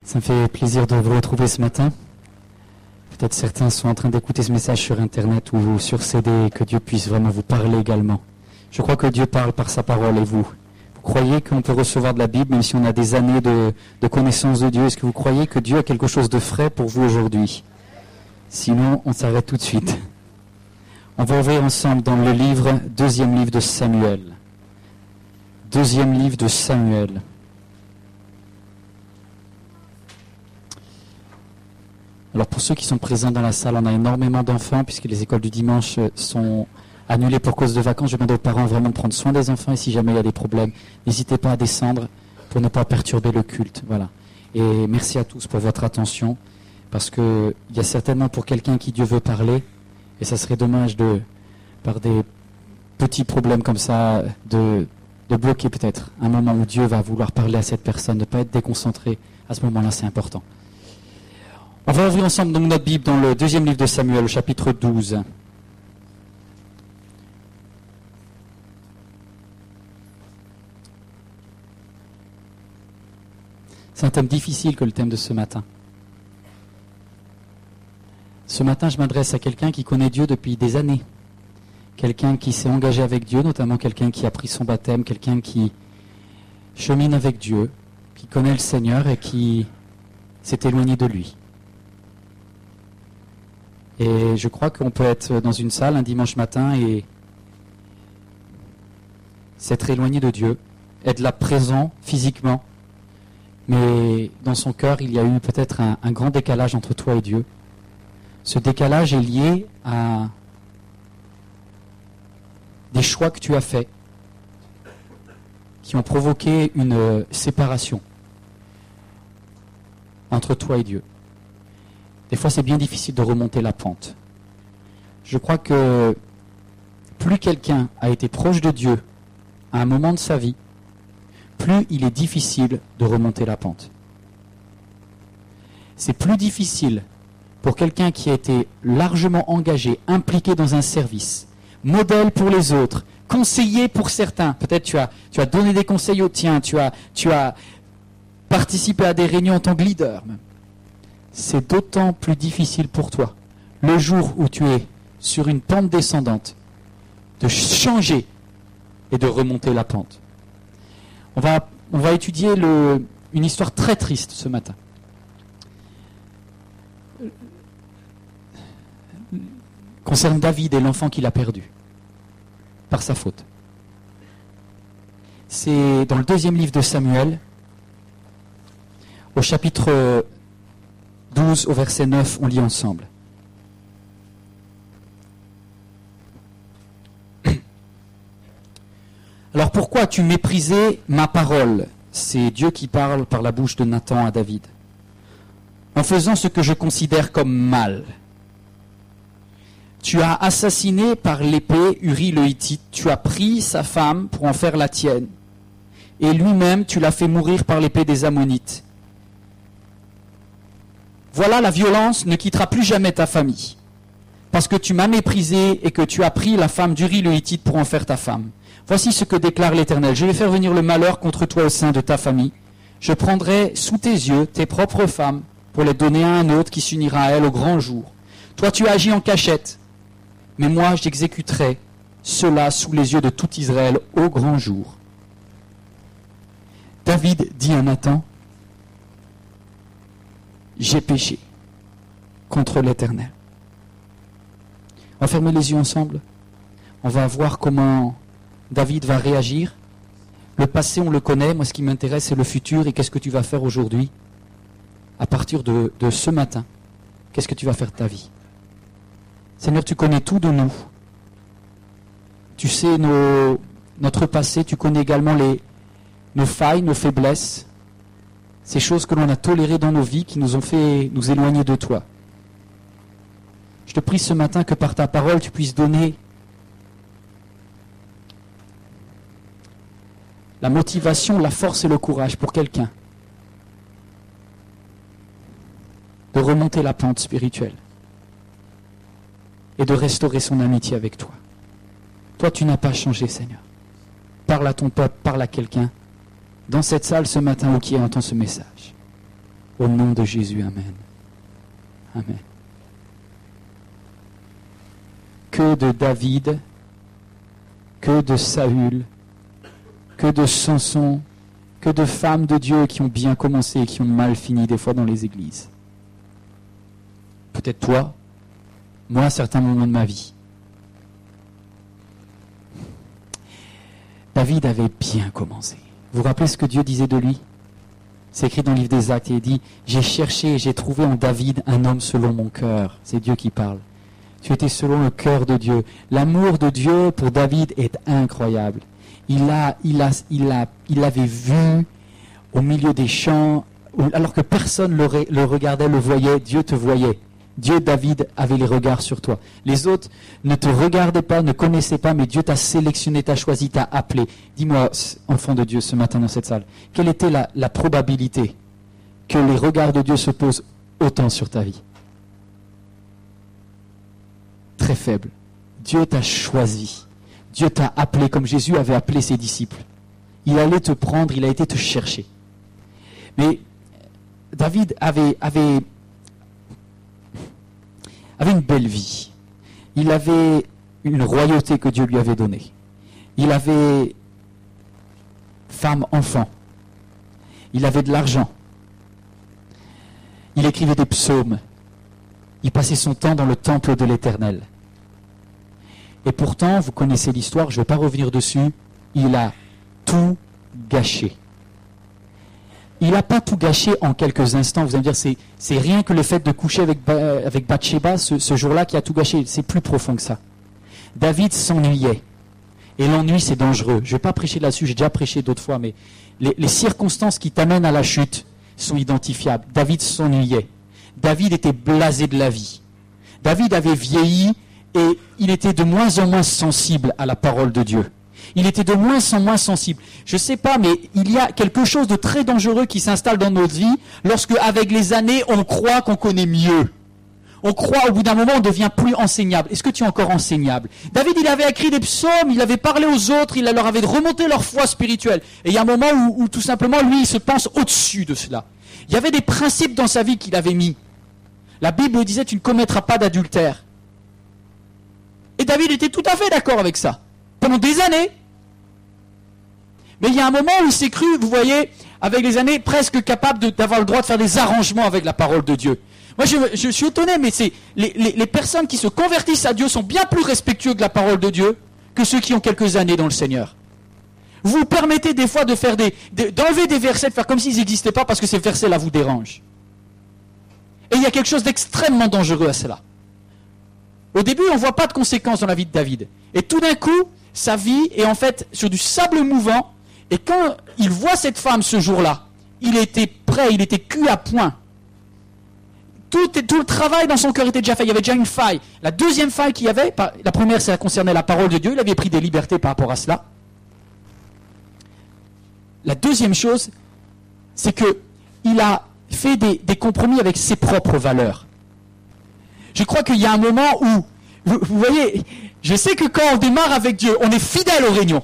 Ça me fait plaisir de vous retrouver ce matin. Peut-être certains sont en train d'écouter ce message sur Internet ou sur CD, que Dieu puisse vraiment vous parler également. Je crois que Dieu parle par sa parole et vous croyez qu'on peut recevoir de la Bible même si on a des années de connaissance de Dieu? Est-ce que vous croyez que Dieu a quelque chose de frais pour vous aujourd'hui? Sinon, on s'arrête tout de suite. On va ouvrir ensemble dans le deuxième livre de Samuel. Deuxième livre de Samuel. Alors pour ceux qui sont présents dans la salle, on a énormément d'enfants puisque les écoles du dimanche sont annulées pour cause de vacances. Je demande aux parents vraiment de prendre soin des enfants et si jamais il y a des problèmes, n'hésitez pas à descendre pour ne pas perturber le culte. Voilà. Et merci à tous pour votre attention parce qu'il y a certainement pour quelqu'un qui Dieu veut parler et ça serait dommage par des petits problèmes comme ça, de bloquer peut-être un moment où Dieu va vouloir parler à cette personne, de ne pas être déconcentré. À ce moment-là, c'est important. On va ouvrir ensemble donc notre Bible dans le deuxième livre de Samuel, au chapitre 12. C'est un thème difficile que le thème de ce matin. Ce matin, je m'adresse à quelqu'un qui connaît Dieu depuis des années. Quelqu'un qui s'est engagé avec Dieu, notamment quelqu'un qui a pris son baptême, quelqu'un qui chemine avec Dieu, qui connaît le Seigneur et qui s'est éloigné de lui. Et je crois qu'on peut être dans une salle un dimanche matin et s'être éloigné de Dieu, être là présent physiquement, mais dans son cœur, il y a eu peut-être un grand décalage entre toi et Dieu. Ce décalage est lié à des choix que tu as faits qui ont provoqué une séparation entre toi et Dieu. Des fois, c'est bien difficile de remonter la pente. Je crois que plus quelqu'un a été proche de Dieu à un moment de sa vie, plus il est difficile de remonter la pente. C'est plus difficile pour quelqu'un qui a été largement engagé, impliqué dans un service, modèle pour les autres, conseiller pour certains. Peut-être tu as donné des conseils aux tiens, tu as participé à des réunions en tant que leader même. C'est d'autant plus difficile pour toi, le jour où tu es sur une pente descendante, de changer et de remonter la pente. On va étudier une histoire très triste ce matin. Concerne David et l'enfant qu'il a perdu, par sa faute. C'est dans le deuxième livre de Samuel, au chapitre 12 au verset 9, on lit ensemble. Alors pourquoi as-tu méprisé ma parole? C'est Dieu qui parle par la bouche de Nathan à David. En faisant ce que je considère comme mal. Tu as assassiné par l'épée Uri le Hittite. Tu as pris sa femme pour en faire la tienne. Et lui-même, tu l'as fait mourir par l'épée des Ammonites. Voilà, la violence ne quittera plus jamais ta famille. Parce que tu m'as méprisé et que tu as pris la femme d'Uri le Hittite pour en faire ta femme. Voici ce que déclare l'Éternel. Je vais faire venir le malheur contre toi au sein de ta famille. Je prendrai sous tes yeux tes propres femmes pour les donner à un autre qui s'unira à elles au grand jour. Toi, tu as agi en cachette, mais moi, j'exécuterai cela sous les yeux de tout Israël au grand jour. David dit à Nathan, j'ai péché contre l'Éternel. On va fermer les yeux ensemble. On va voir comment David va réagir. Le passé, on le connaît. Moi, ce qui m'intéresse, c'est le futur. Et qu'est-ce que tu vas faire aujourd'hui? À partir de ce matin, qu'est-ce que tu vas faire de ta vie? Seigneur, tu connais tout de nous. Tu sais notre passé. Tu connais également nos failles, nos faiblesses. Ces choses que l'on a tolérées dans nos vies qui nous ont fait nous éloigner de toi. Je te prie ce matin que par ta parole, tu puisses donner la motivation, la force et le courage pour quelqu'un de remonter la pente spirituelle et de restaurer son amitié avec toi. Toi, tu n'as pas changé, Seigneur. Parle à ton peuple, parle à quelqu'un dans cette salle ce matin ou qui entend ce message. Au nom de Jésus, amen. Amen. Que de David, que de Saül, que de Samson, que de femmes de Dieu qui ont bien commencé et qui ont mal fini des fois dans les églises. Peut-être toi, moi à certains moments de ma vie. David avait bien commencé. Vous vous rappelez ce que Dieu disait de lui ? C'est écrit dans le livre des Actes et il dit « J'ai cherché et j'ai trouvé en David un homme selon mon cœur. » C'est Dieu qui parle. Tu étais selon le cœur de Dieu. L'amour de Dieu pour David est incroyable. Il l'avait vu au milieu des champs, alors que personne le regardait, le voyait. Dieu te voyait. Dieu, David, avait les regards sur toi. Les autres ne te regardaient pas, ne connaissaient pas, mais Dieu t'a sélectionné, t'a choisi, t'a appelé. Dis-moi, enfant de Dieu, ce matin dans cette salle, quelle était la probabilité que les regards de Dieu se posent autant sur ta vie ? Très faible. Dieu t'a choisi. Dieu t'a appelé comme Jésus avait appelé ses disciples. Il allait te prendre, il a été te chercher. Mais David avait une belle vie. Il avait une royauté que Dieu lui avait donnée. Il avait femme, enfant. Il avait de l'argent. Il écrivait des psaumes. Il passait son temps dans le temple de l'Éternel. Et pourtant, vous connaissez l'histoire, je ne vais pas revenir dessus, il a tout gâché. Il n'a pas tout gâché en quelques instants. Vous allez me dire, c'est rien que le fait de coucher avec Bathsheba ce jour-là qui a tout gâché. C'est plus profond que ça. David s'ennuyait. Et l'ennui, c'est dangereux. Je ne vais pas prêcher là-dessus, j'ai déjà prêché d'autres fois, mais les circonstances qui t'amènent à la chute sont identifiables. David s'ennuyait. David était blasé de la vie. David avait vieilli et il était de moins en moins sensible à la parole de Dieu. Il était de moins en moins sensible. Je ne sais pas, mais il y a quelque chose de très dangereux qui s'installe dans notre vie lorsque, avec les années, on croit qu'on connaît mieux. On croit, au bout d'un moment, on devient plus enseignable. Est-ce que tu es encore enseignable ? David, il avait écrit des psaumes, il avait parlé aux autres, il leur avait remonté leur foi spirituelle. Et il y a un moment où tout simplement, lui, il se pense au-dessus de cela. Il y avait des principes dans sa vie qu'il avait mis. La Bible disait, tu ne commettras pas d'adultère. Et David était tout à fait d'accord avec ça. Pendant des années. Mais il y a un moment où il s'est cru, vous voyez, avec les années, presque capable d'avoir le droit de faire des arrangements avec la parole de Dieu. Moi, je suis étonné, mais les personnes qui se convertissent à Dieu sont bien plus respectueux de la parole de Dieu que ceux qui ont quelques années dans le Seigneur. Vous vous permettez des fois de faire d'enlever des versets, de faire comme s'ils n'existaient pas parce que ces versets-là vous dérangent. Et il y a quelque chose d'extrêmement dangereux à cela. Au début, on ne voit pas de conséquences dans la vie de David. Et tout d'un coup, sa vie est en fait sur du sable mouvant. Et quand il voit cette femme ce jour-là, il était prêt, il était cuit à point. Tout le travail dans son cœur était déjà fait, il y avait déjà une faille. La deuxième faille qu'il y avait, la première, ça concernait la parole de Dieu, il avait pris des libertés par rapport à cela. La deuxième chose, c'est qu'il a fait des compromis avec ses propres valeurs. Je crois qu'il y a un moment où, vous voyez, je sais que quand on démarre avec Dieu, on est fidèle aux réunions.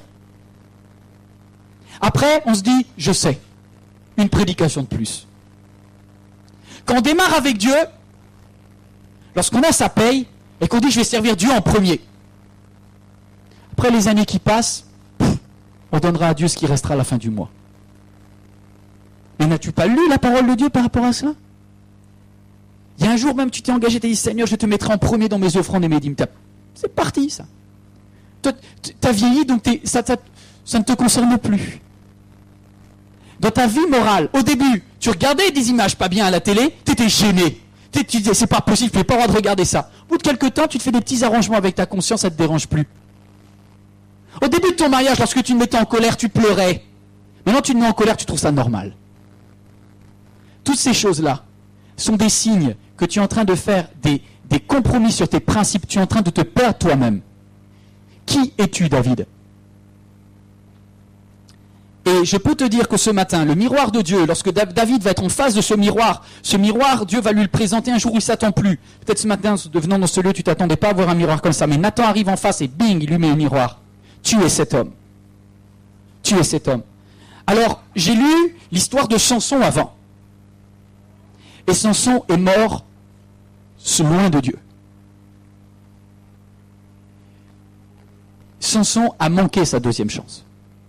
Après, on se dit, je sais, une prédication de plus. Quand on démarre avec Dieu, lorsqu'on a sa paye, et qu'on dit, je vais servir Dieu en premier. Après les années qui passent, on donnera à Dieu ce qui restera à la fin du mois. Mais n'as-tu pas lu la parole de Dieu par rapport à cela ? Il y a un jour même, tu t'es engagé, tu as dit, Seigneur, je te mettrai en premier dans mes offrandes et mes dîmes. C'est parti, ça. Tu as vieilli, donc ça ne te concerne plus. Dans ta vie morale, au début, tu regardais des images pas bien à la télé, tu étais gêné. Tu disais, c'est pas possible, je n'ai pas le droit de regarder ça. Au bout de quelques temps, tu te fais des petits arrangements avec ta conscience, ça ne te dérange plus. Au début de ton mariage, lorsque tu te mettais en colère, tu pleurais. Maintenant, tu te mets en colère, tu trouves ça normal. Toutes ces choses-là sont des signes que tu es en train de faire des compromis sur tes principes, tu es en train de te perdre toi-même. Qui es-tu, David ? Et je peux te dire que ce matin, le miroir de Dieu, lorsque David va être en face de ce miroir, Dieu va lui le présenter un jour où il ne s'attend plus. Peut-être ce matin, venant dans ce lieu, tu ne t'attendais pas à voir un miroir comme ça, mais Nathan arrive en face et bing, il lui met le miroir. Tu es cet homme. Tu es cet homme. Alors, j'ai lu l'histoire de Samson avant. Et Samson est mort loin de Dieu. Samson a manqué sa deuxième chance.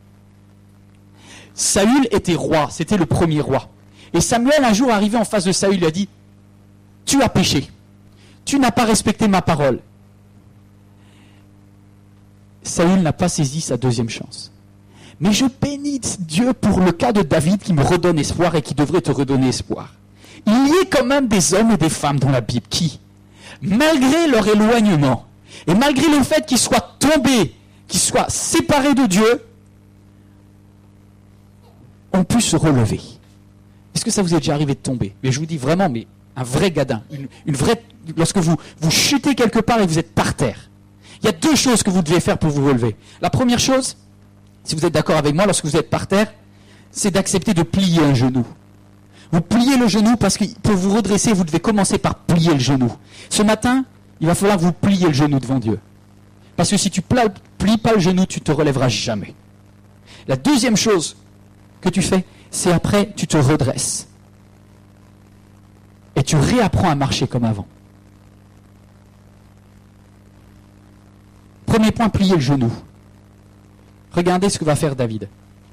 Saül était roi, c'était le premier roi. Et Samuel, un jour arrivé en face de Saül, lui a dit « Tu as péché, tu n'as pas respecté ma parole. » Saül n'a pas saisi sa deuxième chance. Mais je bénis Dieu pour le cas de David qui me redonne espoir et qui devrait te redonner espoir. Il y a quand même des hommes et des femmes dans la Bible qui, malgré leur éloignement, et malgré le fait qu'ils soient tombés, qu'ils soient séparés de Dieu, ont pu se relever. Est-ce que ça vous est déjà arrivé de tomber? Mais je vous dis vraiment, mais un vrai gadin, une vraie... Lorsque vous chutez quelque part et vous êtes par terre, il y a deux choses que vous devez faire pour vous relever. La première chose, si vous êtes d'accord avec moi, lorsque vous êtes par terre, c'est d'accepter de plier un genou. Vous pliez le genou parce que pour vous redresser, vous devez commencer par plier le genou. Ce matin, il va falloir que vous pliez le genou devant Dieu. Parce que si tu plies pas le genou, tu ne te relèveras jamais. La deuxième chose que tu fais, c'est après, tu te redresses. Et tu réapprends à marcher comme avant. Premier point, plier le genou. Regardez ce que va faire David.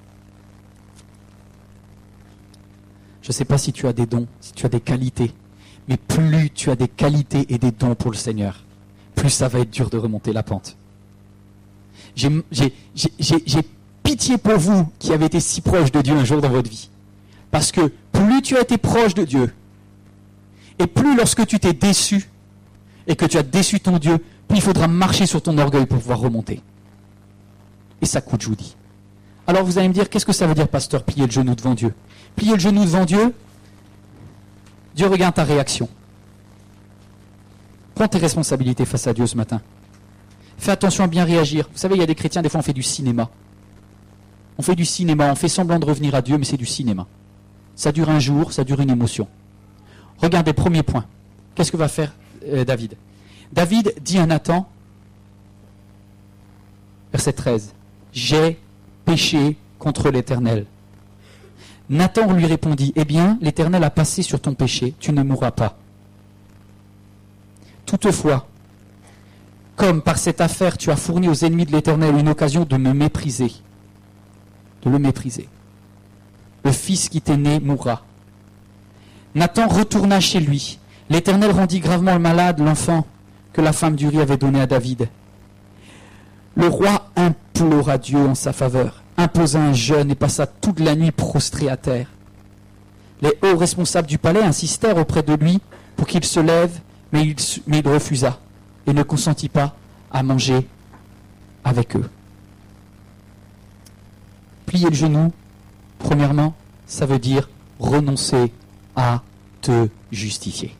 Je ne sais pas si tu as des dons, si tu as des qualités, mais plus tu as des qualités et des dons pour le Seigneur, plus ça va être dur de remonter la pente. J'ai pitié pour vous qui avez été si proche de Dieu un jour dans votre vie. Parce que plus tu as été proche de Dieu, et plus lorsque tu t'es déçu, et que tu as déçu ton Dieu, plus il faudra marcher sur ton orgueil pour pouvoir remonter. Et ça coûte, je vous dis. Alors vous allez me dire, qu'est-ce que ça veut dire, pasteur, plier le genou devant Dieu? Plier le genou devant Dieu, Dieu regarde ta réaction. Prends tes responsabilités face à Dieu ce matin. Fais attention à bien réagir. Vous savez, il y a des chrétiens, des fois on fait du cinéma. On fait du cinéma, on fait semblant de revenir à Dieu, mais c'est du cinéma. Ça dure un jour, ça dure une émotion. Regardez, premier point. Qu'est-ce que va faire David? David dit à Nathan, verset 13, « J'ai péché contre l'Éternel. » Nathan lui répondit, « Eh bien, l'Éternel a passé sur ton péché, tu ne mourras pas. Toutefois, comme par cette affaire tu as fourni aux ennemis de l'Éternel une occasion de me mépriser, de le mépriser, le fils qui t'est né mourra. » Nathan retourna chez lui. L'Éternel rendit gravement malade l'enfant que la femme d'Uri avait donné à David. Le roi implora Dieu en sa faveur, imposa un jeûne et passa toute la nuit prostré à terre. Les hauts responsables du palais insistèrent auprès de lui pour qu'il se lève, mais il refusa et ne consentit pas à manger avec eux. Plier le genou, premièrement, ça veut dire renoncer à te justifier.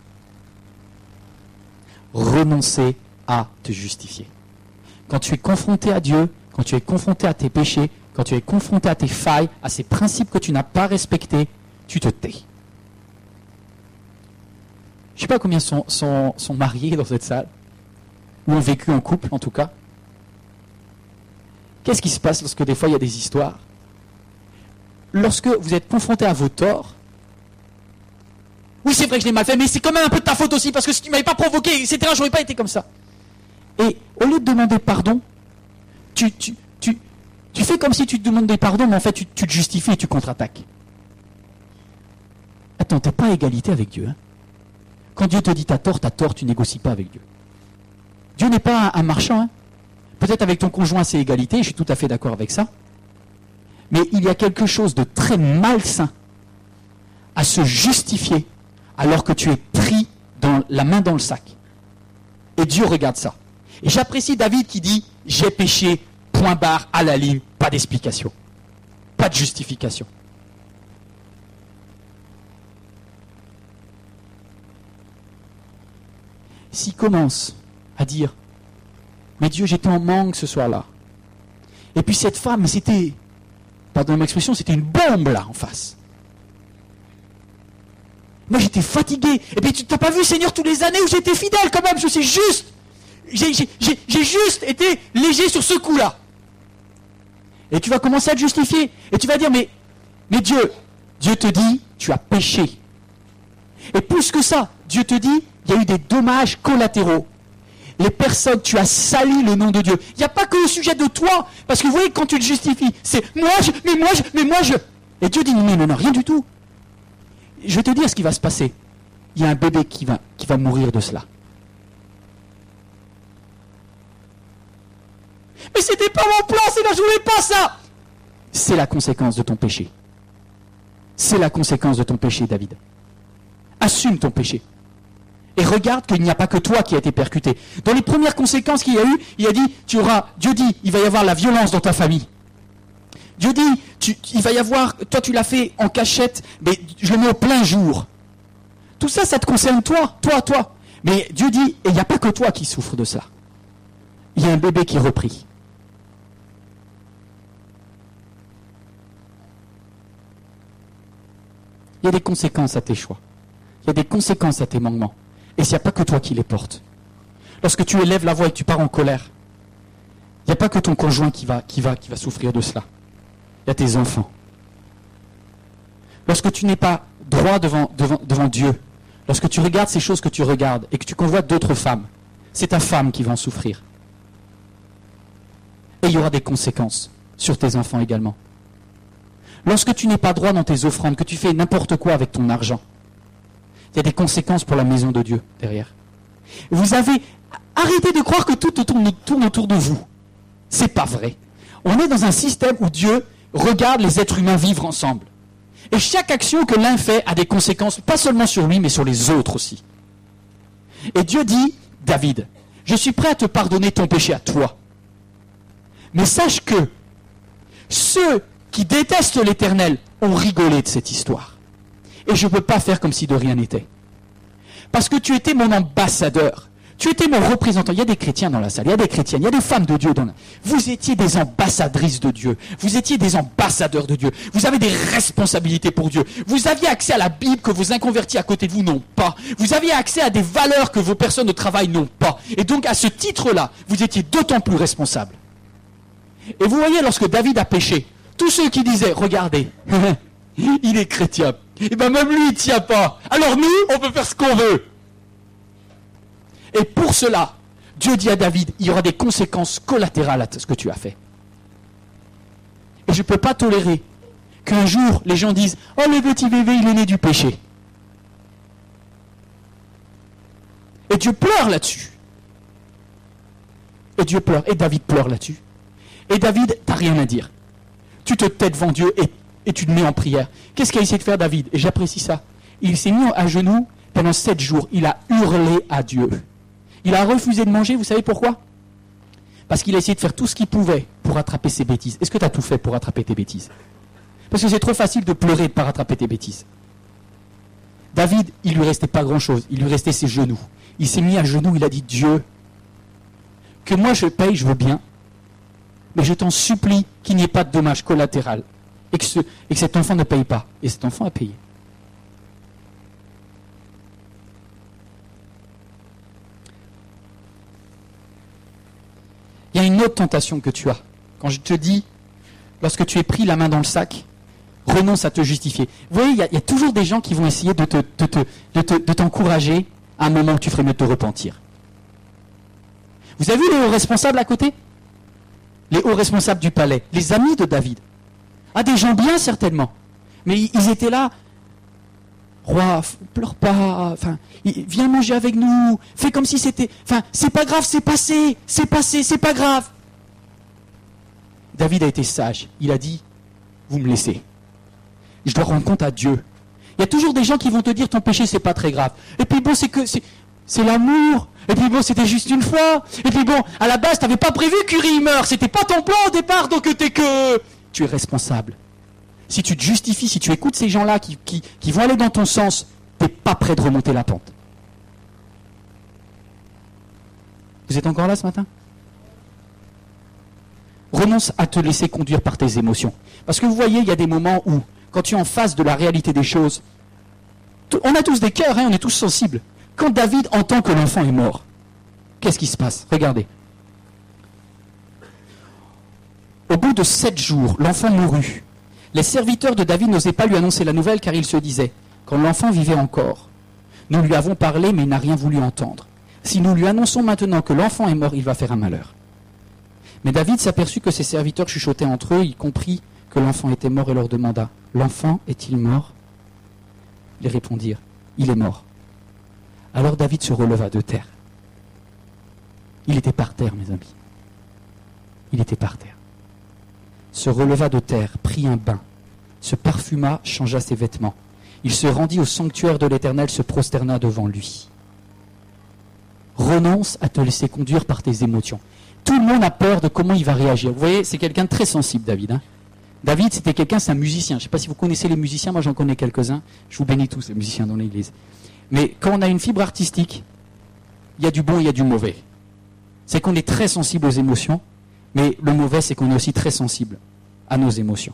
Renoncer à te justifier. Quand tu es confronté à Dieu, quand tu es confronté à tes péchés, quand tu es confronté à tes failles, à ces principes que tu n'as pas respectés, tu te tais. Je ne sais pas combien sont mariés dans cette salle, ou ont vécu en couple en tout cas. Qu'est-ce qui se passe lorsque des fois il y a des histoires? Lorsque vous êtes confronté à vos torts, oui c'est vrai que je l'ai mal fait, mais c'est quand même un peu de ta faute aussi, parce que si tu ne m'avais pas provoqué, etc., je n'aurais pas été comme ça. Et au lieu de demander pardon, tu fais comme si tu te demandais pardon, mais en fait tu te justifies et tu contre-attaques. Attends, tu n'es pas à égalité avec Dieu. Hein. Quand Dieu te dit t'as tort, tu négocies pas avec Dieu. Dieu n'est pas un marchand. Hein. Peut-être avec ton conjoint c'est égalité, je suis tout à fait d'accord avec ça. Mais il y a quelque chose de très malsain à se justifier alors que tu es pris la main dans le sac. Et Dieu regarde ça. Et j'apprécie David qui dit « J'ai péché, point barre, à la ligne, pas d'explication. Pas de justification. » S'il commence à dire « Mais Dieu, j'étais en manque ce soir-là. » Et puis cette femme, c'était, pardon l'expression, c'était une bombe là en face. Moi j'étais fatigué. Et puis tu n'as pas vu, Seigneur, toutes les années où j'étais fidèle quand même, je sais juste. J'ai juste été léger sur ce coup-là. Et tu vas commencer à te justifier. Et tu vas dire, mais Dieu te dit, tu as péché. Et plus que ça, Dieu te dit, il y a eu des dommages collatéraux. Les personnes, tu as sali le nom de Dieu. Il n'y a pas que le sujet de toi. Parce que vous voyez, quand tu te justifies, c'est moi, je. Et Dieu dit, non, rien du tout. Je vais te dire ce qui va se passer. Il y a un bébé qui va mourir de cela. Mais c'était pas mon plan, je voulais pas ça. C'est la conséquence de ton péché. C'est la conséquence de ton péché, David. Assume ton péché. Et regarde qu'il n'y a pas que toi qui a été percuté. Dans les premières conséquences qu'il y a eu, il a dit, Dieu dit, il va y avoir la violence dans ta famille. Dieu dit, il va y avoir, toi tu l'as fait en cachette, mais je le mets au plein jour. Tout ça, ça te concerne toi. Mais Dieu dit, et il n'y a pas que toi qui souffre de ça. Il y a un bébé qui est repris. Il y a des conséquences à tes choix. Il y a des conséquences à tes manquements. Et il n'y a pas que toi qui les portes. Lorsque tu élèves la voix et que tu pars en colère, il n'y a pas que ton conjoint qui va souffrir de cela. Il y a tes enfants. Lorsque tu n'es pas droit devant Dieu, lorsque tu regardes ces choses que tu regardes et que tu convoites d'autres femmes, c'est ta femme qui va en souffrir. Et il y aura des conséquences sur tes enfants également. Lorsque tu n'es pas droit dans tes offrandes, que tu fais n'importe quoi avec ton argent, il y a des conséquences pour la maison de Dieu derrière. Vous avez arrêté de croire que tout tourne autour de vous. C'est pas vrai. On est dans un système où Dieu regarde les êtres humains vivre ensemble. Et chaque action que l'un fait a des conséquences, pas seulement sur lui, mais sur les autres aussi. Et Dieu dit, David, je suis prêt à te pardonner ton péché à toi. Mais sache que ceux qui détestent l'Éternel ont rigolé de cette histoire. Et je ne peux pas faire comme si de rien n'était. Parce que tu étais mon ambassadeur. Tu étais mon représentant. Il y a des chrétiens dans la salle, il y a des chrétiennes, il y a des femmes de Dieu dans la... Vous étiez des ambassadrices de Dieu. Vous étiez des ambassadeurs de Dieu. Vous avez des responsabilités pour Dieu. Vous aviez accès à la Bible que vos inconvertis à côté de vous n'ont pas. Vous aviez accès à des valeurs que vos personnes de travail n'ont pas. Et donc à ce titre-là, vous étiez d'autant plus responsables. Et vous voyez, lorsque David a péché, tous ceux qui disaient, regardez, il est chrétien. Et bien même lui, il ne tient pas. Alors nous, on peut faire ce qu'on veut. Et pour cela, Dieu dit à David, il y aura des conséquences collatérales à ce que tu as fait. Et je ne peux pas tolérer qu'un jour, les gens disent, oh le petit bébé, il est né du péché. Et Dieu pleure là-dessus. Et Dieu pleure. Et David pleure là-dessus. Et David, tu n'as rien à dire. Tu te tais devant Dieu et tu te mets en prière. Qu'est-ce qu'a essayé de faire David? Et j'apprécie ça. Il s'est mis à genoux pendant 7 jours. Il a hurlé à Dieu. Il a refusé de manger. Vous savez pourquoi? Parce qu'il a essayé de faire tout ce qu'il pouvait pour rattraper ses bêtises. Est-ce que tu as tout fait pour rattraper tes bêtises? Parce que c'est trop facile de pleurer et de ne pas rattraper tes bêtises. David, il lui restait pas grand-chose. Il lui restait ses genoux. Il s'est mis à genoux. Il a dit, Dieu, que moi je paye, je veux bien. Mais je t'en supplie qu'il n'y ait pas de dommages collatéraux. Et que cet enfant ne paye pas. Et cet enfant a payé. Il y a une autre tentation que tu as. Quand je te dis, lorsque tu es pris la main dans le sac, renonce à te justifier. Vous voyez, il y a toujours des gens qui vont essayer de t'encourager à un moment où tu ferais mieux de te repentir. Vous avez vu les hauts responsables à côté? Les hauts responsables du palais, les amis de David. Ah, des gens bien certainement. Mais ils étaient là. Roi, pleure pas. Enfin, viens manger avec nous. Fais comme si c'était... Enfin, c'est pas grave, c'est passé, c'est pas grave. David a été sage. Il a dit, vous me laissez. Je dois rendre compte à Dieu. Il y a toujours des gens qui vont te dire, ton péché, c'est pas très grave. Et puis bon, c'est l'amour. Et puis bon, c'était juste une fois. Et puis bon, à la base, t'avais pas prévu qu'Uri meure. C'était pas ton plan au départ, donc t'es que... Tu es responsable. Si tu te justifies, si tu écoutes ces gens-là qui vont aller dans ton sens, t'es pas prêt de remonter la pente. Vous êtes encore là ce matin? Renonce à te laisser conduire par tes émotions. Parce que vous voyez, il y a des moments où, quand tu es en face de la réalité des choses, on a tous des cœurs, on est tous sensibles. Quand David entend que l'enfant est mort, qu'est-ce qui se passe? Regardez. Au bout de 7 jours, l'enfant mourut. Les serviteurs de David n'osaient pas lui annoncer la nouvelle car ils se disaient, quand l'enfant vivait encore, Nous lui avons parlé, mais il n'a rien voulu entendre. Si nous lui annonçons maintenant que l'enfant est mort, il va faire un malheur. Mais David s'aperçut que ses serviteurs chuchotaient entre eux, il comprit que l'enfant était mort et leur demanda, « L'enfant est-il mort ?» Ils répondirent, « Il est mort. » Alors David se releva de terre. Il était par terre, mes amis. Il était par terre. Se releva de terre, prit un bain, se parfuma, changea ses vêtements. Il se rendit au sanctuaire de l'Éternel, se prosterna devant lui. Renonce à te laisser conduire par tes émotions. Tout le monde a peur de comment il va réagir. Vous voyez, c'est quelqu'un de très sensible, David. Hein. David, c'était quelqu'un, c'est un musicien. Je ne sais pas si vous connaissez les musiciens, moi j'en connais quelques-uns. Je vous bénis tous, les musiciens dans l'église. Mais quand on a une fibre artistique, il y a du bon, il y a du mauvais. C'est qu'on est très sensible aux émotions, mais le mauvais, c'est qu'on est aussi très sensible à nos émotions.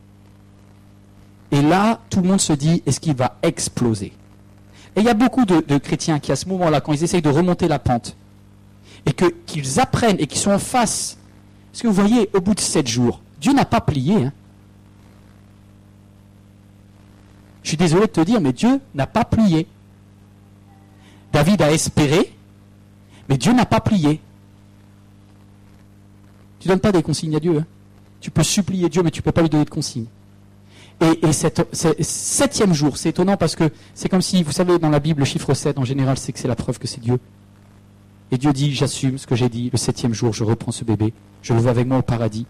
Et là, tout le monde se dit, est-ce qu'il va exploser ? Et il y a beaucoup de chrétiens qui, à ce moment-là, quand ils essayent de remonter la pente, et qu'ils apprennent et qu'ils sont en face, parce que vous voyez, au bout de 7 jours, Dieu n'a pas plié. Hein. Je suis désolé de te dire, mais Dieu n'a pas plié. David a espéré, mais Dieu n'a pas plié. Tu ne donnes pas des consignes à Dieu. Hein. Tu peux supplier Dieu, mais tu ne peux pas lui donner de consignes. Et cette 7e jour, c'est étonnant parce que c'est comme si, vous savez, dans la Bible, le chiffre 7, en général, c'est que c'est la preuve que c'est Dieu. Et Dieu dit, j'assume ce que j'ai dit, le 7e jour, je reprends ce bébé, je le veux avec moi au paradis.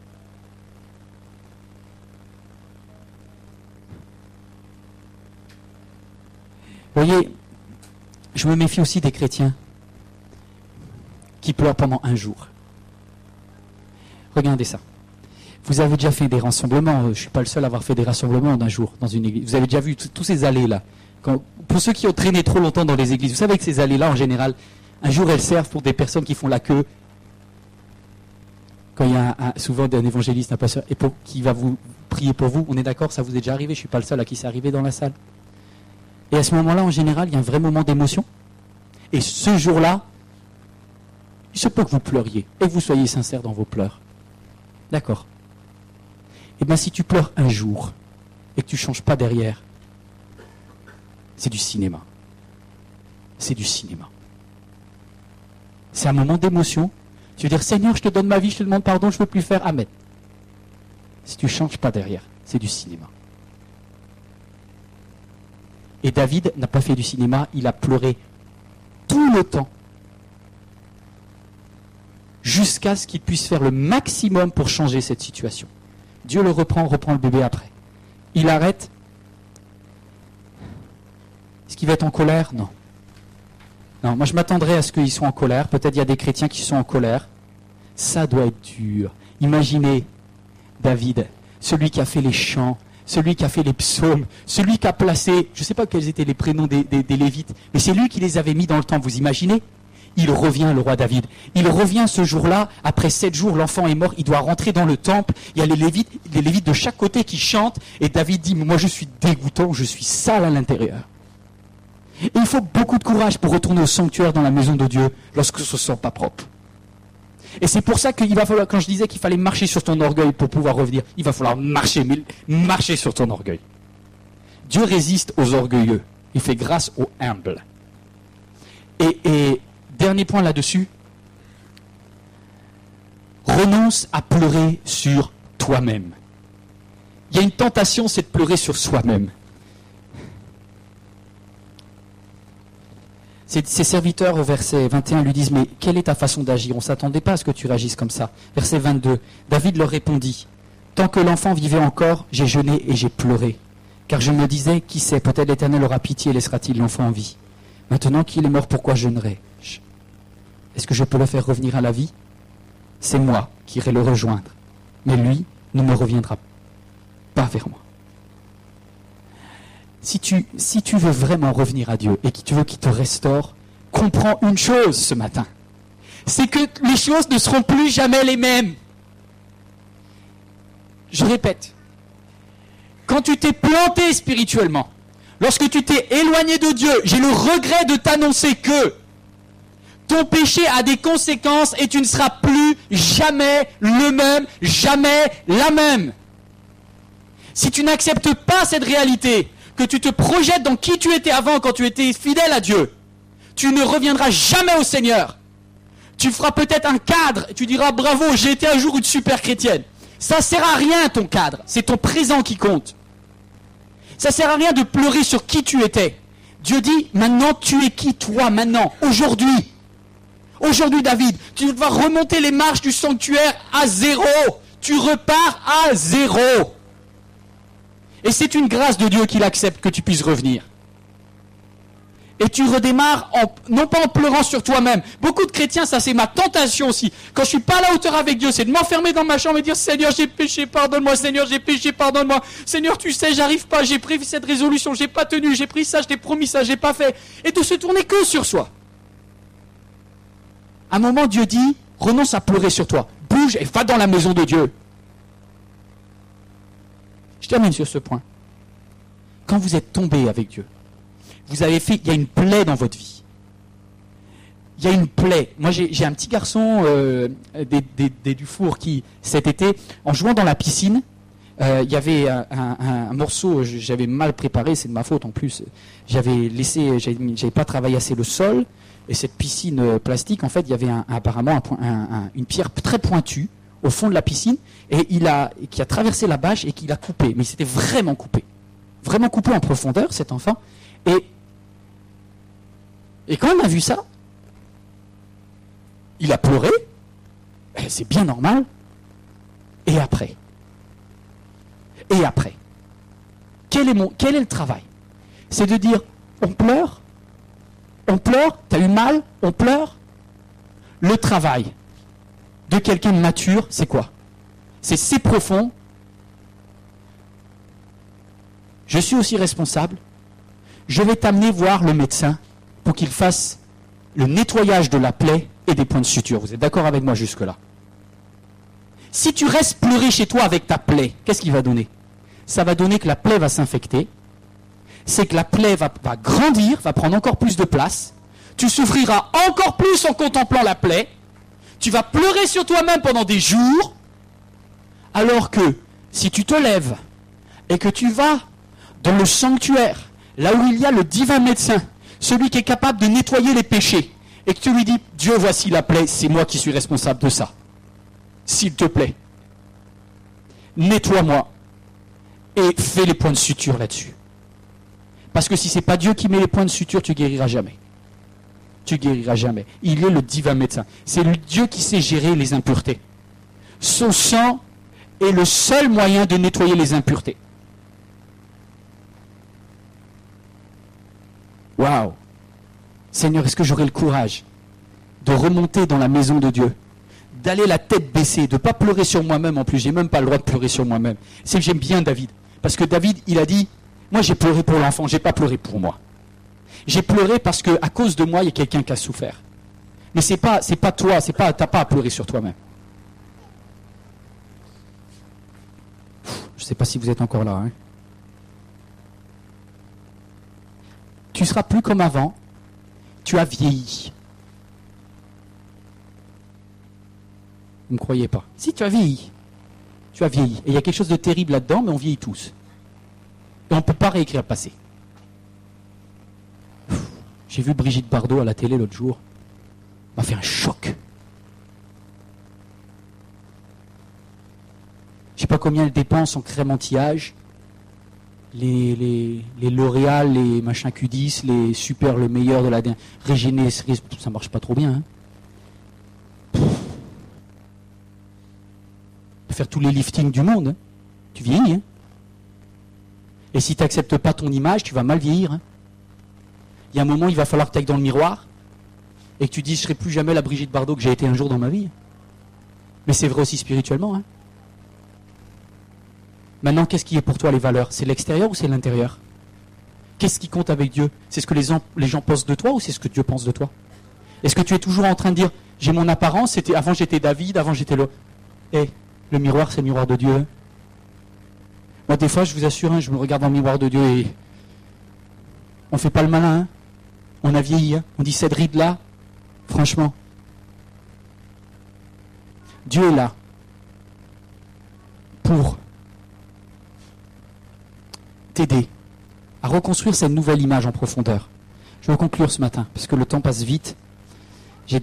Vous voyez, je me méfie aussi des chrétiens qui pleurent pendant un jour. Regardez ça. Vous avez déjà fait des rassemblements, je ne suis pas le seul à avoir fait des rassemblements d'un jour dans une église. Vous avez déjà vu tous ces allées-là. Pour ceux qui ont traîné trop longtemps dans les églises, vous savez que ces allées-là, en général, un jour elles servent pour des personnes qui font la queue. Quand il y a souvent un évangéliste, un pasteur, et qui va vous prier pour vous, on est d'accord, ça vous est déjà arrivé, je ne suis pas le seul à qui c'est arrivé dans la salle. Et à ce moment-là, en général, il y a un vrai moment d'émotion. Et ce jour-là, il se peut que vous pleuriez et que vous soyez sincère dans vos pleurs. D'accord. Eh bien, si tu pleures un jour et que tu ne changes pas derrière, c'est du cinéma. C'est du cinéma. C'est un moment d'émotion. Tu veux dire, Seigneur, je te donne ma vie, je te demande pardon, je ne veux plus le faire. Amen. Si tu ne changes pas derrière, c'est du cinéma. Et David n'a pas fait du cinéma, il a pleuré tout le temps. Jusqu'à ce qu'il puisse faire le maximum pour changer cette situation. Dieu le reprend le bébé après. Il arrête. Est-ce qu'il va être en colère ? Non. Non, moi je m'attendrais à ce qu'ils soient en colère. Peut-être il y a des chrétiens qui sont en colère. Ça doit être dur. Imaginez David, celui qui a fait les chants, celui qui a fait les psaumes, celui qui a placé, je ne sais pas quels étaient les prénoms des Lévites, mais c'est lui qui les avait mis dans le temple, vous imaginez ? Il revient, le roi David. Il revient ce jour-là, après 7 jours, l'enfant est mort, il doit rentrer dans le temple, il y a les Lévites de chaque côté qui chantent, et David dit, moi je suis dégoûtant, je suis sale à l'intérieur. Et il faut beaucoup de courage pour retourner au sanctuaire dans la maison de Dieu, lorsque ce ne se sent pas propre. Et c'est pour ça qu'il va falloir, quand je disais qu'il fallait marcher sur ton orgueil pour pouvoir revenir, il va falloir marcher sur ton orgueil. Dieu résiste aux orgueilleux, il fait grâce aux humbles. Et dernier point là-dessus, renonce à pleurer sur toi-même. Il y a une tentation, c'est de pleurer sur soi-même. Ses serviteurs au verset 21 lui disent, mais quelle est ta façon d'agir ? On ne s'attendait pas à ce que tu réagisses comme ça. Verset 22, David leur répondit, tant que l'enfant vivait encore, j'ai jeûné et j'ai pleuré. Car je me disais, qui sait, peut-être l'Éternel aura pitié et laissera-t-il l'enfant en vie. Maintenant qu'il est mort, pourquoi jeûnerai-je ? Est-ce que je peux le faire revenir à la vie ? C'est moi qui irai le rejoindre. Mais lui ne me reviendra pas vers moi. Si tu veux vraiment revenir à Dieu et que tu veux qu'il te restaure, comprends une chose ce matin. C'est que les choses ne seront plus jamais les mêmes. Je répète. Quand tu t'es planté spirituellement, lorsque tu t'es éloigné de Dieu, j'ai le regret de t'annoncer que ton péché a des conséquences et tu ne seras plus jamais le même, jamais la même. Si tu n'acceptes pas cette réalité, que tu te projettes dans qui tu étais avant quand tu étais fidèle à Dieu, tu ne reviendras jamais au Seigneur. Tu feras peut-être un cadre, tu diras bravo, j'ai été un jour une super chrétienne. Ça sert à rien ton cadre, c'est ton présent qui compte. Ça sert à rien de pleurer sur qui tu étais. Dieu dit, maintenant tu es qui toi, maintenant, aujourd'hui. Aujourd'hui David, tu vas remonter les marches du sanctuaire à zéro. Tu repars à zéro. Et c'est une grâce de Dieu qu'il accepte que tu puisses revenir. Et tu redémarres, non pas en pleurant sur toi-même. Beaucoup de chrétiens, ça c'est ma tentation aussi. Quand je suis pas à la hauteur avec Dieu, c'est de m'enfermer dans ma chambre et dire « Seigneur, j'ai péché, pardonne-moi. Seigneur, j'ai péché, pardonne-moi. Seigneur, tu sais, j'arrive pas, j'ai prévu cette résolution, j'ai pas tenu, j'ai pris ça, je t'ai promis ça, j'ai pas fait. » Et de se tourner que sur soi. À un moment, Dieu dit « Renonce à pleurer sur toi. Bouge et va dans la maison de Dieu. » Je termine sur ce point. Quand vous êtes tombé avec Dieu, vous avez fait, il y a une plaie dans votre vie. Il y a une plaie. Moi, j'ai un petit garçon des Dufour qui, cet été, en jouant dans la piscine, il y avait un morceau, j'avais mal préparé, c'est de ma faute en plus. J'avais pas travaillé assez le sol, et cette piscine plastique, en fait, il y avait apparemment une pierre très pointue au fond de la piscine, et qui a traversé la bâche et qui l'a coupé. Mais il s'était vraiment coupé en profondeur, cet enfant. Et quand on a vu ça, il a pleuré, c'est bien normal. Et après, quel est le travail? C'est de dire, on pleure, t'as eu mal, on pleure. Le travail de quelqu'un de mature, c'est quoi? C'est profond. Je suis aussi responsable. Je vais t'amener voir le médecin pour qu'il fasse le nettoyage de la plaie et des points de suture. Vous êtes d'accord avec moi jusque-là? Si tu restes pleurer chez toi avec ta plaie, qu'est-ce qu'il va donner? Ça va donner que la plaie va s'infecter. C'est que la plaie va grandir, va prendre encore plus de place. Tu souffriras encore plus en contemplant la plaie. Tu vas pleurer sur toi-même pendant des jours. Alors que si tu te lèves et que tu vas dans le sanctuaire, là où il y a le divin médecin, celui qui est capable de nettoyer les péchés, et que tu lui dis, Dieu, voici la plaie, c'est moi qui suis responsable de ça. S'il te plaît, nettoie-moi et fais les points de suture là-dessus. Parce que si c'est pas Dieu qui met les points de suture, tu guériras jamais. Tu guériras jamais. Il est le divin médecin. C'est le Dieu qui sait gérer les impuretés. Son sang est le seul moyen de nettoyer les impuretés. Waouh! Seigneur, est-ce que j'aurai le courage de remonter dans la maison de Dieu, d'aller la tête baissée, de ne pas pleurer sur moi-même en plus, j'ai même pas le droit de pleurer sur moi-même. C'est que j'aime bien David, parce que David, il a dit, moi j'ai pleuré pour l'enfant, j'ai pas pleuré pour moi. J'ai pleuré parce que à cause de moi, il y a quelqu'un qui a souffert. Mais c'est pas toi, t'as pas à pleurer sur toi-même. Je sais pas si vous êtes encore là, hein. Tu seras plus comme avant. Tu as vieilli. Vous ne me croyez pas? Si, tu as vieilli. Tu as vieilli. Et il y a quelque chose de terrible là-dedans, mais on vieillit tous. Et on ne peut pas réécrire le passé. J'ai vu Brigitte Bardot à la télé l'autre jour. Ça m'a fait un choc. Je ne sais pas combien elle dépense en crème anti-âge. Les L'Oréal, les machins Q10, les super, le meilleur de la Régéné, ça marche pas trop bien. Hein. Faire tous les liftings du monde, hein. Tu vieillis. Hein. Et si tu n'acceptes pas ton image, tu vas mal vieillir. Hein. Il y a un moment, il va falloir que tu ailles dans le miroir et que tu dises, je ne serai plus jamais la Brigitte Bardot que j'ai été un jour dans ma vie. Mais c'est vrai aussi spirituellement. Hein. Maintenant, qu'est-ce qui est pour toi les valeurs? C'est l'extérieur ou c'est l'intérieur? Qu'est-ce qui compte avec Dieu? C'est ce que les gens pensent de toi ou c'est ce que Dieu pense de toi? Est-ce que tu es toujours en train de dire, j'ai mon apparence, avant j'étais David, avant j'étais le... Le miroir, c'est le miroir de Dieu. Moi, des fois, je vous assure, hein, je me regarde dans le miroir de Dieu et on ne fait pas le malin. Hein. On a vieilli. Hein. On dit cette ride-là, franchement. Dieu est là pour t'aider à reconstruire cette nouvelle image en profondeur. Je vais conclure ce matin, parce que le temps passe vite. J'ai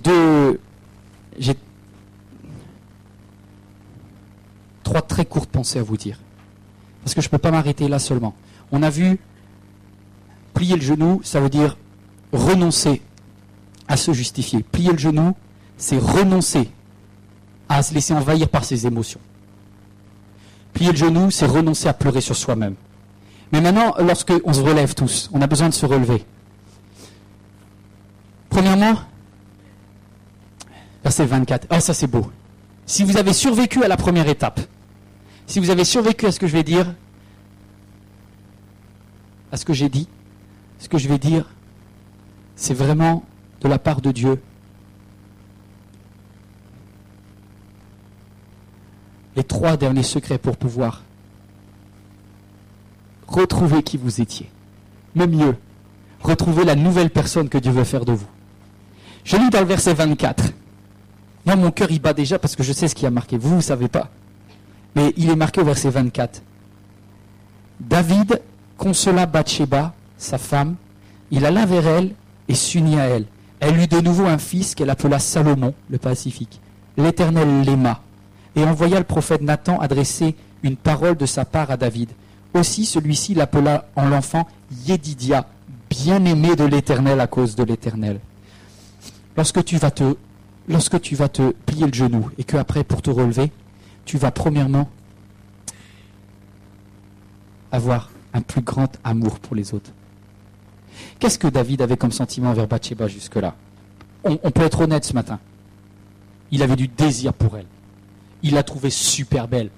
trois très courtes pensées à vous dire. Parce que je ne peux pas m'arrêter là seulement. On a vu, plier le genou, ça veut dire renoncer à se justifier. Plier le genou, c'est renoncer à se laisser envahir par ses émotions. Plier le genou, c'est renoncer à pleurer sur soi-même. Mais maintenant, lorsqu'on se relève tous, on a besoin de se relever. Premièrement, verset 24. Ah, ça c'est beau. Si vous avez survécu à la première étape, si vous avez survécu à ce que je vais dire, à ce que j'ai dit, ce que je vais dire, c'est vraiment de la part de Dieu. Les 3 derniers secrets pour pouvoir retrouver qui vous étiez. Mais mieux, retrouver la nouvelle personne que Dieu veut faire de vous. Je lis dans le verset 24. Moi, mon cœur, il bat déjà parce que je sais ce qui a marqué. Vous ne savez pas. Mais il est marqué au verset 24. David consola Bathsheba, sa femme. Il alla vers elle et s'unit à elle. Elle eut de nouveau un fils qu'elle appela Salomon, le Pacifique. L'Éternel l'aima et envoya le prophète Nathan adresser une parole de sa part à David. Aussi, celui-ci l'appela en l'enfant Yédidia, bien-aimé de l'Éternel à cause de l'Éternel. Lorsque tu vas te plier le genou et que après, pour te relever, tu vas premièrement avoir un plus grand amour pour les autres. Qu'est-ce que David avait comme sentiment envers Bathsheba jusque-là ? On peut être honnête ce matin. Il avait du désir pour elle. Il l'a trouvée super belle.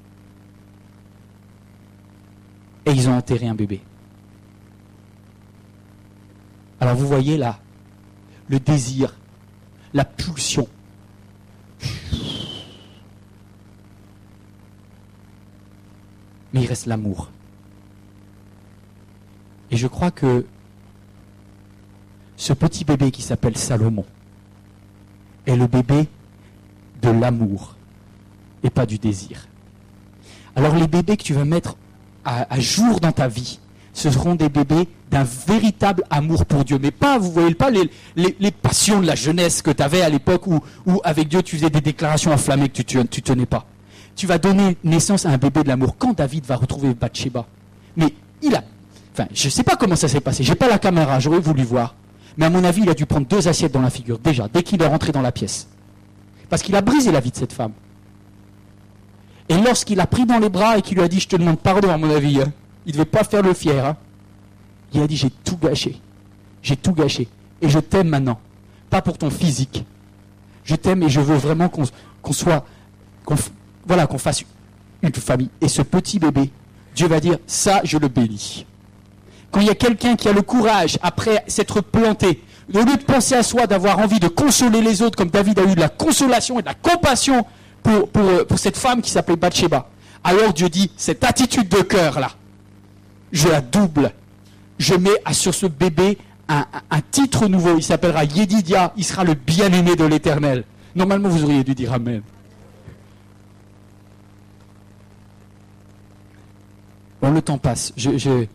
Et ils ont enterré un bébé. Alors vous voyez là, le désir, la pulsion. Mais il reste l'amour. Et je crois que ce petit bébé qui s'appelle Salomon est le bébé de l'amour et pas du désir. Alors les bébés que tu vas mettre à jour dans ta vie, ce seront des bébés d'un véritable amour pour Dieu. Mais pas, vous voyez pas les passions de la jeunesse que tu avais à l'époque où avec Dieu tu faisais des déclarations enflammées que tu tenais pas. Tu vas donner naissance à un bébé de l'amour. Quand David va retrouver Bathsheba, mais je ne sais pas comment ça s'est passé, j'ai pas la caméra, j'aurais voulu voir. Mais à mon avis, il a dû prendre 2 assiettes dans la figure, déjà, dès qu'il est rentré dans la pièce. Parce qu'il a brisé la vie de cette femme. Et lorsqu'il a pris dans les bras et qu'il lui a dit « Je te demande pardon, à mon avis, hein. » Il ne devait pas faire le fier. Hein. Il a dit « J'ai tout gâché. J'ai tout gâché. Et je t'aime maintenant. Pas pour ton physique. Je t'aime et je veux vraiment qu'on fasse une famille. » Et ce petit bébé, Dieu va dire « Ça, je le bénis. » Quand il y a quelqu'un qui a le courage, après s'être planté, au lieu de penser à soi, d'avoir envie de consoler les autres, comme David a eu de la consolation et de la compassion pour cette femme qui s'appelait Bathsheba, alors Dieu dit, cette attitude de cœur là, je la double. Je mets sur ce bébé un titre nouveau, il s'appellera Yédidia, il sera le bien-aimé de l'Éternel. Normalement, vous auriez dû dire Amen. Bon, le temps passe. J'ai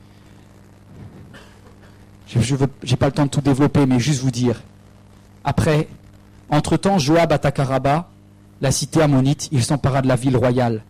pas le temps de tout développer, mais juste vous dire. Après, entre-temps, Joab attaqua Rabba, la cité ammonite, il s'empara de la ville royale.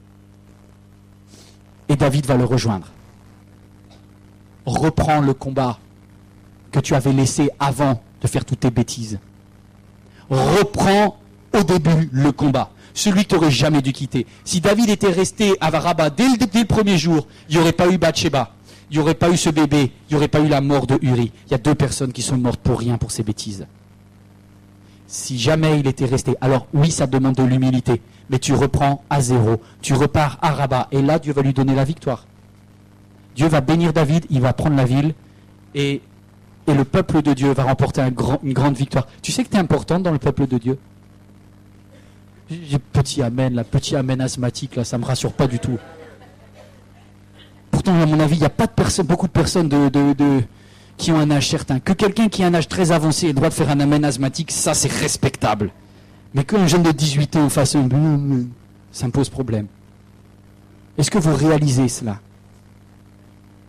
Et David va le rejoindre. Reprends le combat que tu avais laissé avant de faire toutes tes bêtises. Reprends au début le combat. Celui que tu n'aurais jamais dû quitter. Si David était resté à Rabba dès le premier jour, il n'y aurait pas eu Bathsheba. Il n'y aurait pas eu ce bébé, il n'y aurait pas eu la mort de Uri. Il y a 2 personnes qui sont mortes pour rien pour ces bêtises. Si jamais il était resté, alors oui, ça demande de l'humilité, mais tu reprends à 0, tu repars à Rabba, et là, Dieu va lui donner la victoire. Dieu va bénir David, il va prendre la ville, et le peuple de Dieu va remporter une grande victoire. Tu sais que tu es importante dans le peuple de Dieu ? J'ai petit amen asthmatique, là, ça ne me rassure pas du tout. Pourtant, à mon avis, il n'y a pas beaucoup de personnes qui ont un âge certain. Que quelqu'un qui a un âge très avancé ait le droit de faire un amen asthmatique, ça c'est respectable. Mais qu'un jeune de 18 ans fasse un ça me pose problème. Est-ce que vous réalisez cela ?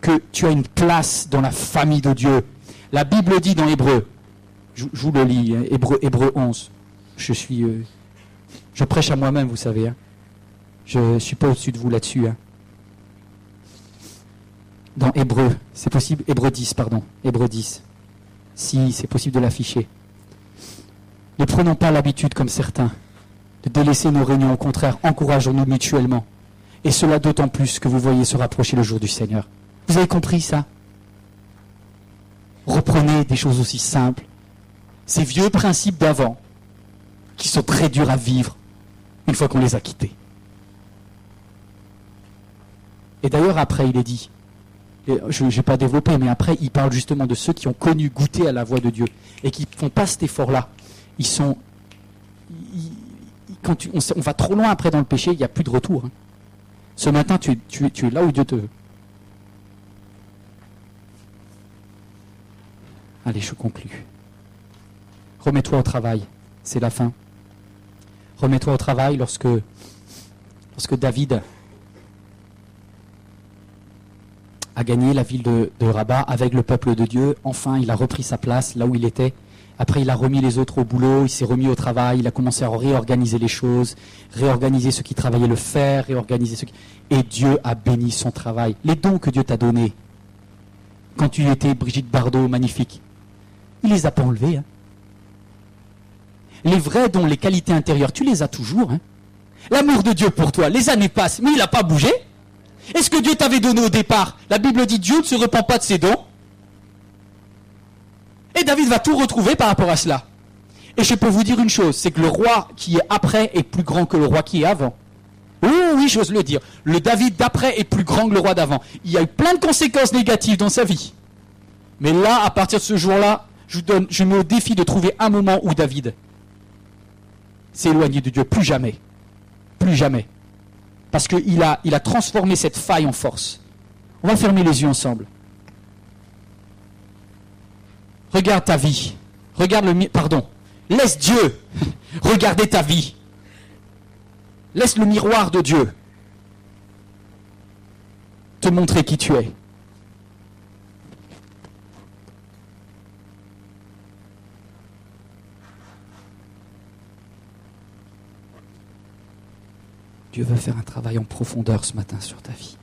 que tu as une place dans la famille de Dieu. La Bible dit dans Hébreux, je vous le lis, hein, Hébreux 11. Je prêche à moi-même, vous savez. Hein. Je ne suis pas au-dessus de vous là-dessus. Hein. Dans Hébreux, c'est possible, Hébreux 10, pardon. Hébreux 10. Si c'est possible de l'afficher. Ne prenons pas l'habitude, comme certains, de délaisser nos réunions. Au contraire, encourageons-nous mutuellement. Et cela d'autant plus que vous voyez se rapprocher le jour du Seigneur. Vous avez compris ça? Reprenez des choses aussi simples. Ces vieux principes d'avant, qui sont très durs à vivre, une fois qu'on les a quittés. Et d'ailleurs, après, il est dit, je n'ai pas développé, mais après, il parle justement de ceux qui ont connu, goûté à la voix de Dieu, et qui ne font pas cet effort-là. Quand on va trop loin après dans le péché, il n'y a plus de retour. Hein. Ce matin, tu es là où Dieu te veut. Allez, je conclus. Remets-toi au travail, c'est la fin. Remets-toi au travail lorsque David a gagné la ville de Rabat avec le peuple de Dieu. Enfin, il a repris sa place là où il était. Après, il a remis les autres au boulot, il s'est remis au travail, il a commencé à réorganiser les choses, réorganiser ceux qui travaillaient le fer, réorganiser ceux qui... Et Dieu a béni son travail. Les dons que Dieu t'a donnés, quand tu étais Brigitte Bardot, magnifique, il les a pas enlevés. Hein. Les vrais dons, les qualités intérieures, tu les as toujours. Hein. L'amour de Dieu pour toi, les années passent, mais il n'a pas bougé. Est-ce que Dieu t'avait donné au départ? La Bible dit Dieu ne se repent pas de ses dons. Et David va tout retrouver par rapport à cela. Et je peux vous dire une chose, c'est que le roi qui est après est plus grand que le roi qui est avant. Oui, j'ose le dire. Le David d'après est plus grand que le roi d'avant. Il y a eu plein de conséquences négatives dans sa vie. Mais là, à partir de ce jour-là, je mets au défi de trouver un moment où David s'est éloigné de Dieu. Plus jamais. Plus jamais. Parce qu'il a transformé cette faille en force. On va fermer les yeux ensemble. Regarde ta vie. Laisse Dieu regarder ta vie. Laisse le miroir de Dieu te montrer qui tu es. Dieu veut faire un travail en profondeur ce matin sur ta vie.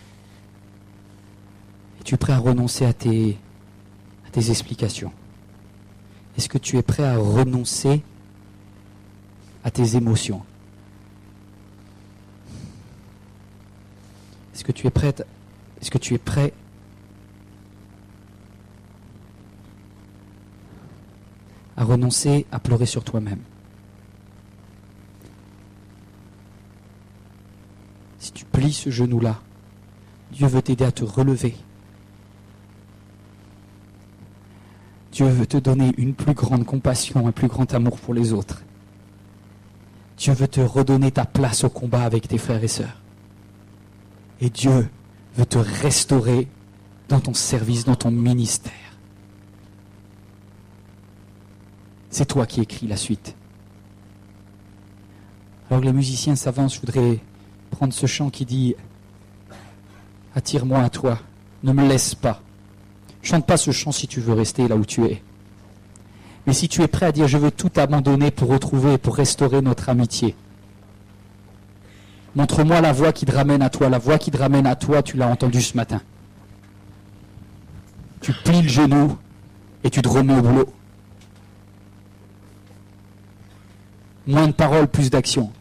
Es-tu prêt à renoncer à tes explications? Est-ce que tu es prêt à renoncer à tes émotions? Est-ce que tu es prêt à renoncer à pleurer sur toi-même? Si tu plies ce genou-là, Dieu veut t'aider à te relever. Dieu veut te donner une plus grande compassion, un plus grand amour pour les autres. Dieu veut te redonner ta place au combat avec tes frères et sœurs. Et Dieu veut te restaurer dans ton service, dans ton ministère. C'est toi qui écris la suite. Alors que les musiciens s'avancent, je voudrais prendre ce chant qui dit « Attire-moi à toi, ne me laisse pas ». Chante pas ce chant si tu veux rester là où tu es. Mais si tu es prêt à dire « Je veux tout abandonner pour retrouver et pour restaurer notre amitié ». Montre-moi la voie qui te ramène à toi. La voie qui te ramène à toi, tu l'as entendue ce matin. Tu plies le genou et tu te remets au boulot. Moins de paroles, plus d'action.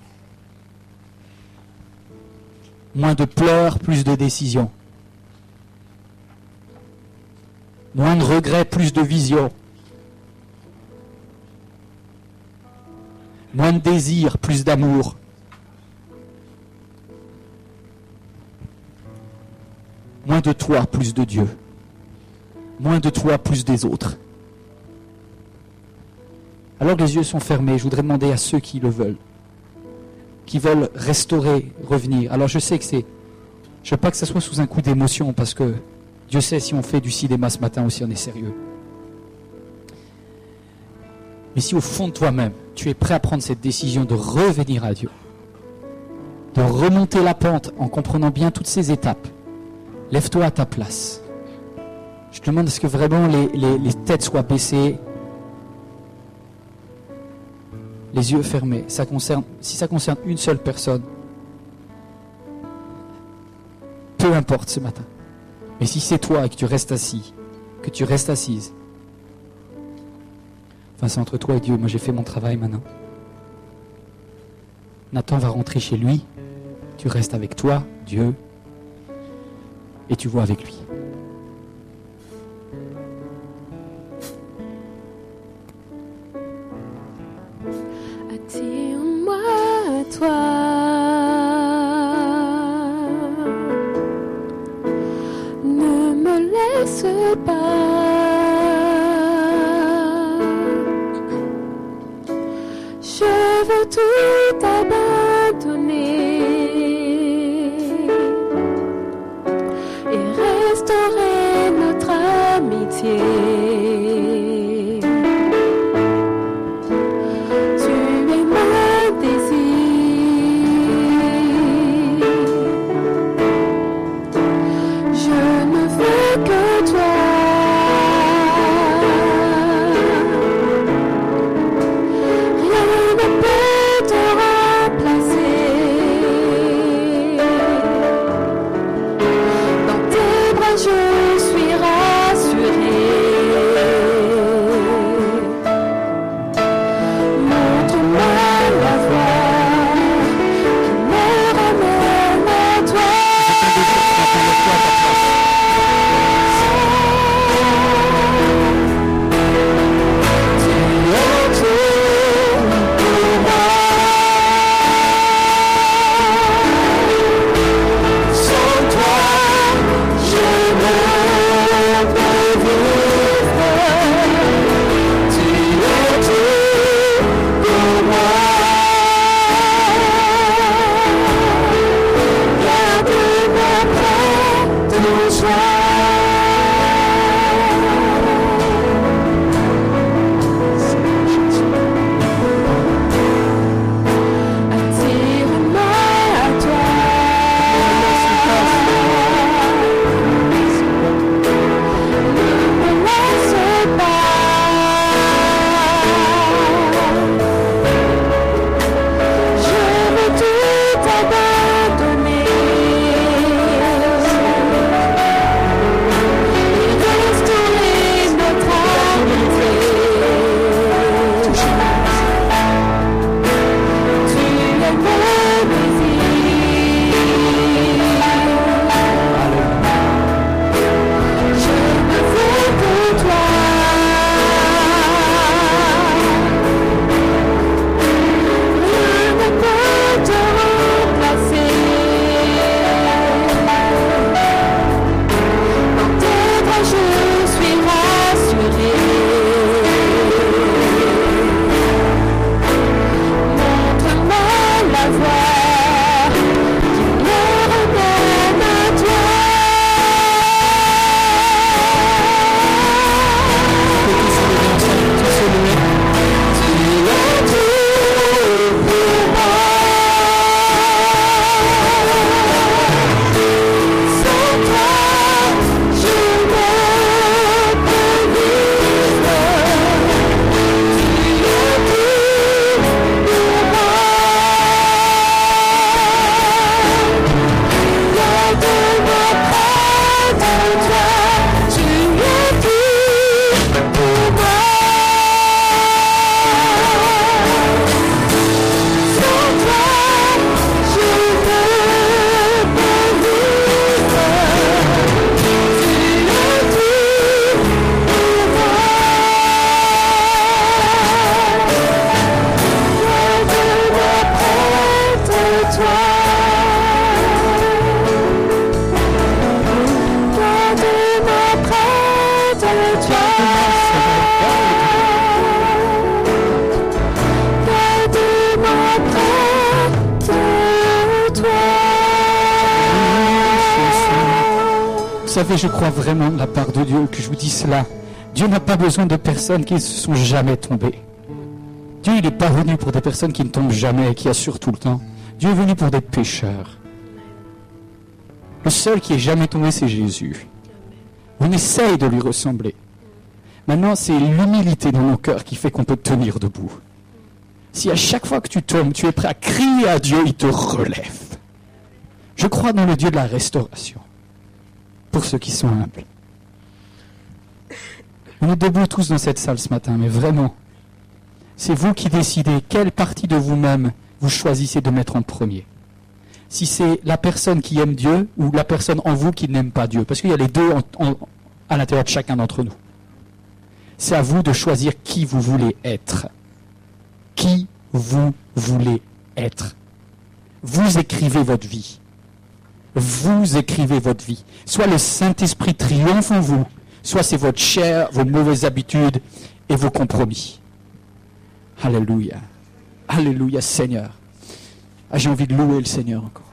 Moins de pleurs, plus de décisions. Moins de regrets, plus de vision. Moins de désir, plus d'amour. Moins de toi, plus de Dieu. Moins de toi, plus des autres. Alors que les yeux sont fermés, je voudrais demander à ceux qui le veulent, qui veulent restaurer, revenir. Alors je sais que je ne veux pas que ça soit sous un coup d'émotion, parce que Dieu sait si on fait du cinéma ce matin aussi, on est sérieux. Mais si au fond de toi-même, tu es prêt à prendre cette décision de revenir à Dieu, de remonter la pente en comprenant bien toutes ces étapes, Lève-toi à ta place. Je te demande à ce que vraiment les têtes soient baissées, les yeux fermés. Si ça concerne une seule personne, peu importe ce matin. Mais si c'est toi et que tu restes assis, que tu restes assise, enfin c'est entre toi et Dieu. Moi j'ai fait mon travail maintenant. Nathan va rentrer chez lui. Tu restes avec toi, Dieu, et tu vois avec lui. Attire-moi à toi. Ne me laisse pas. Je veux tout abandonner et restaurer notre amitié. Tu es mon désir. Je ne veux que toi. Rien ne peut te remplacer. Dans tes bras je suis rassurée. Montre-moi la voie qui me ramène à toi. Tu es tout pour moi. Sans toi, je ne peux vivre. Tu es tout pour moi. Garde-moi près de toi. Attire-moi à toi. Ne me laisse pas. Je veux tout abandonner et restaurer notre amitié. Tu es mon désir. Je ne veux que toi. Rien ne peut te remplacer. Dans tes bras je suis rassurée. Montre-moi la voie qui me ramène à toi. Tu es tout pour moi. Sans toi, je ne peux vivre. Tu es tout pour moi. Garde-moi près de toi. Tu es tout pour moi. Sans toi, je ne peux vivre. Tu es tout pour moi. Garde-moi près de toi. Garde-moi près de toi. Garde-moi près de toi. Vous savez, je crois vraiment de la part de Dieu que je vous dis cela. Dieu n'a pas besoin de personnes qui ne se sont jamais tombées. Dieu, il n'est pas venu pour des personnes qui ne tombent jamais et qui assurent tout le temps. Dieu est venu pour des pécheurs. Le seul qui est jamais tombé, c'est Jésus. On essaye de lui ressembler. Maintenant, c'est l'humilité dans nos cœurs qui fait qu'on peut tenir debout. Si à chaque fois que tu tombes, tu es prêt à crier à Dieu, il te relève. Je crois dans le Dieu de la restauration. Pour ceux qui sont humbles. On est debout tous dans cette salle ce matin, mais vraiment, c'est vous qui décidez quelle partie de vous-même vous choisissez de mettre en premier. Si c'est la personne qui aime Dieu ou la personne en vous qui n'aime pas Dieu. Parce qu'il y a les deux à l'intérieur de chacun d'entre nous. C'est à vous de choisir qui vous voulez être. Qui vous voulez être. Vous écrivez votre vie. Vous écrivez votre vie. Soit le Saint-Esprit triomphe en vous, soit c'est votre chair, vos mauvaises habitudes et vos compromis. Alléluia. Alléluia, Seigneur. Ah, j'ai envie de louer le Seigneur encore.